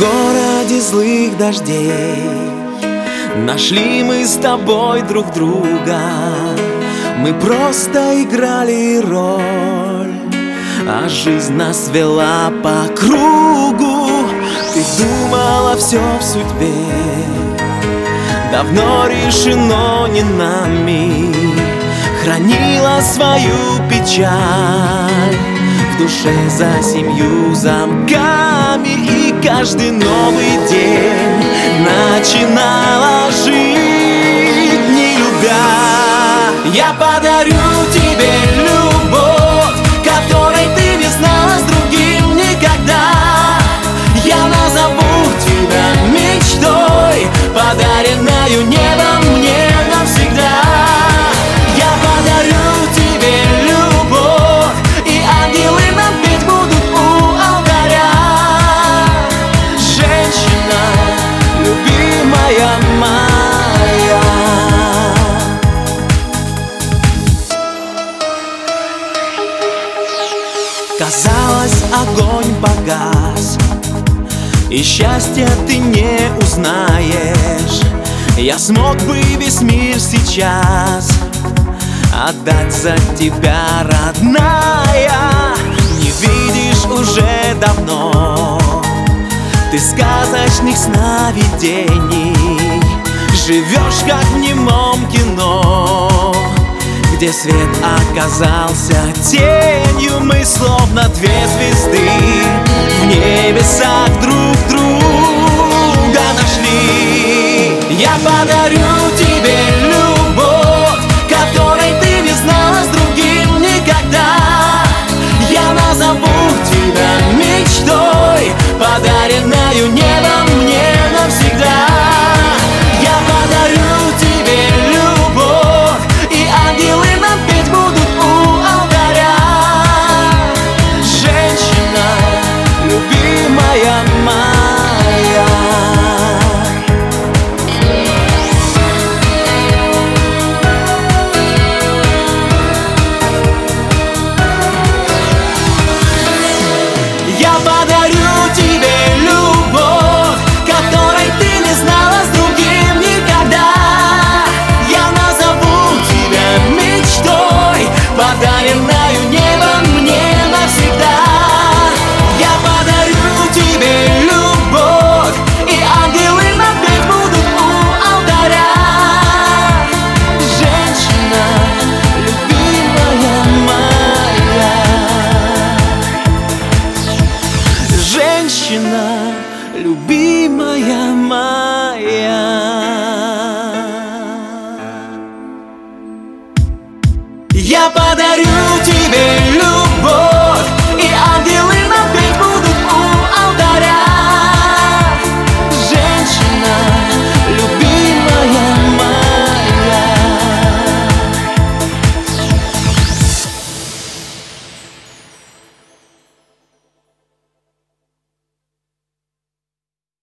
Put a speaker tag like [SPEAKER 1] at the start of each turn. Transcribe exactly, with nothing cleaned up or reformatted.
[SPEAKER 1] городе злых дождей нашли мы с тобой друг друга. Мы просто играли роль, а жизнь нас вела по кругу. Ты думала, все в судьбе давно решено не нами, хранила свою печаль в душе за семью замками. И каждый новый день начинала жить, не любя. Я подарю тебе любовь, которой ты не знала с другим никогда. Я назову тебя мечтой, подаренную небом мне навсегда. Я подарю тебе любовь, и ангелы нам петь будут у алтаря. Женщина, любимая моя. Казалось, огонь погас, и счастья ты не узнаешь. Я смог бы весь мир сейчас отдать за тебя, родная. Не видишь уже давно ты сказочных сновидений, живешь как в немом кино, где свет оказался тенью. Мы словно две звезды в небесах друг друга нашли. Я подарю тебе любовь, которой ты не знала с другим никогда. Я назову тебя мечтой, подаренную небом мне навсегда. Я подарю тебе любовь, и ангелы нам петь будут у алтаря. Женщина, любимая моя. Я подарю тебе любовь, которой ты не знала с другим никогда. Я назову тебя мечтой, подаренной